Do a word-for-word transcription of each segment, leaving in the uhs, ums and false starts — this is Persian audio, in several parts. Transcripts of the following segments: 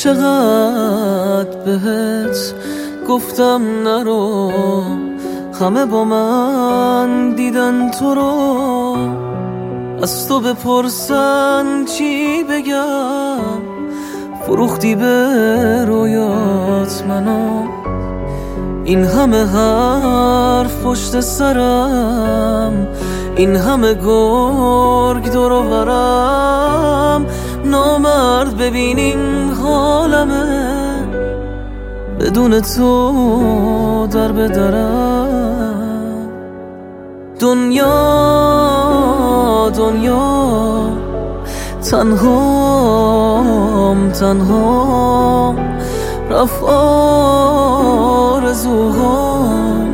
چقدر بهت گفتم نرو، همه با من دیدن تو رو. از تو بپرسن چی بگم، فروختی به رویات منو. این همه حرف پشت سرم، این همه گرگ دور و برم. نامرد ببینین حالمه، بدون تو در بدرم. دنیا دنیا تنهام تنهام، رفت آرزوهام،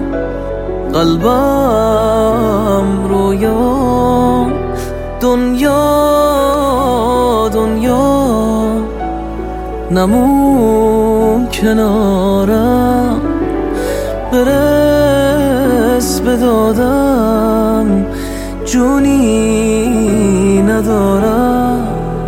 قلبم رویام. دنیا دنیا نمون کنارم، برس به دادم جونی ندارم.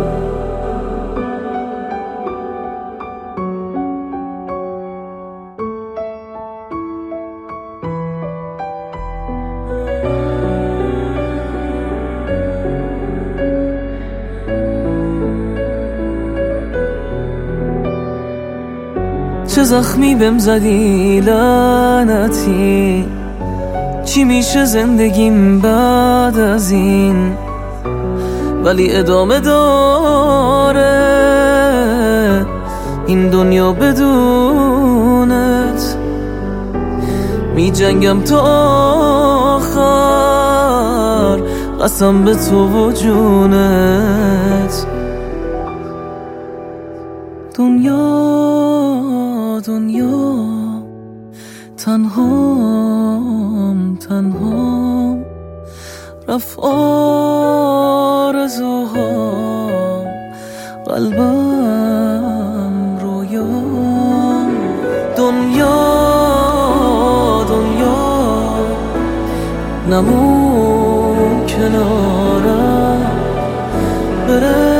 چه زخمی بهم زدی لعنتی، چی میشه زندگیم بعد از این؟ ولی ادامه داره این دنیا بدونت. می جنگم تا آخر، قسم به تو و جونت. دنیا دنیا تنهام تنهام، رفت آرزوهام، قلبم رویام. دنیا دنیا نمون کنارم، بره